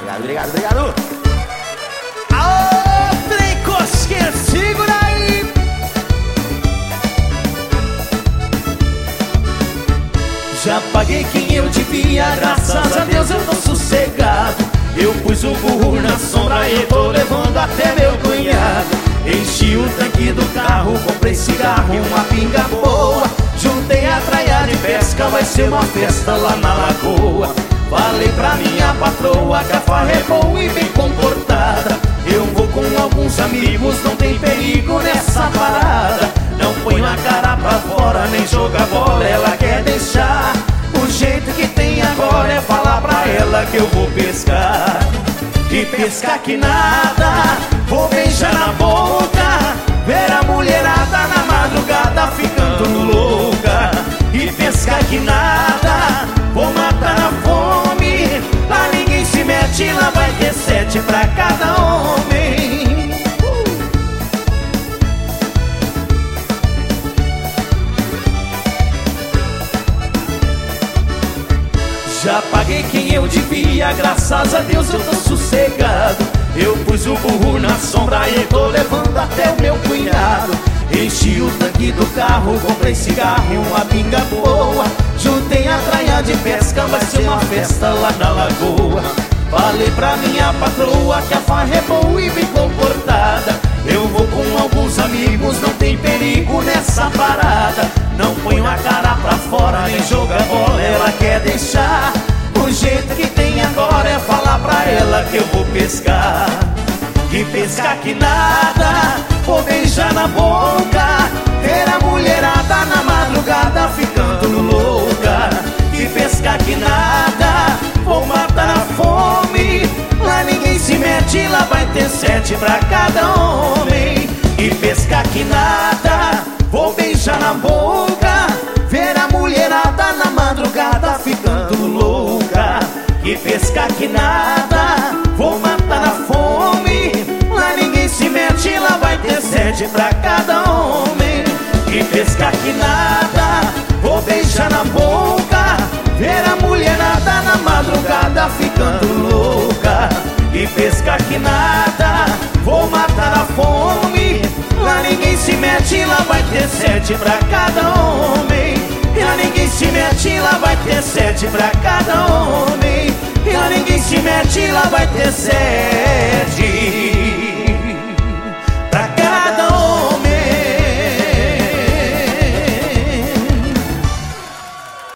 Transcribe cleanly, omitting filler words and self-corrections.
Obrigado, obrigado. Aô, trem cosqueiro, segura aí. Já paguei quem eu devia, graças a Deus eu tô sossegado. Eu pus o burro na sombra e tô levando até meu cunhado. Enchi o tanque do carro, comprei cigarro e uma pinga boa. Juntei a traia de pesca, vai ser uma festa lá na lagoa. Falei pra minha patroa que a farra é boa e bem comportada. Eu vou com alguns amigos, não tem perigo nessa parada. Não ponho a cara pra fora, nem joga bola, ela quer deixar. O jeito que tem agora é falar pra ela que eu vou pescar. E pescar que nada, vou beijar na boca, ver a mulherada na madrugada ficando louca. E pescar que nada, vou matar a fome. Lá ninguém se mete, lá vai ter 7 pra cada homem. Já paguei quem eu devia, graças a Deus eu tô sossegado. Eu pus o burro na sombra e tô levando até o meu cunhado. Enchi o tanque do carro, comprei cigarro e uma pinga boa. Juntei a traia de pesca, vai ser uma festa lá na lagoa. Falei pra minha patroa que a farra é boa e bem comportada. Eu vou com alguns amigos, não tem perigo nessa parada. Não ponho a cara pra fora, nem joga bola, ela quer deixar. O jeito que tem agora é falar pra ela que eu vou pescar. E pescar que nada, vou beijar na boca, ver a mulherada na madrugada ficando louca. E pescar que nada, vou matar a fome. Lá ninguém se mete, lá vai ter 7 pra cada homem. E pescar que nada, vou beijar na boca, ver a mulherada na madrugada ficando louca. E pescar que nada, vou matar a fome. Lá ninguém se mete, lá vai ter 7 pra cada homem. E pescar que nada, vou beijar na boca, ver a mulherada na madrugada ficando louca. E pescar que nada, vou matar a fome. Lá ninguém se mete, lá vai ter 7 pra cada homem. E lá ninguém se mete, lá vai ter 7 pra cada homem. E lá ninguém se mete, lá vai ter 7.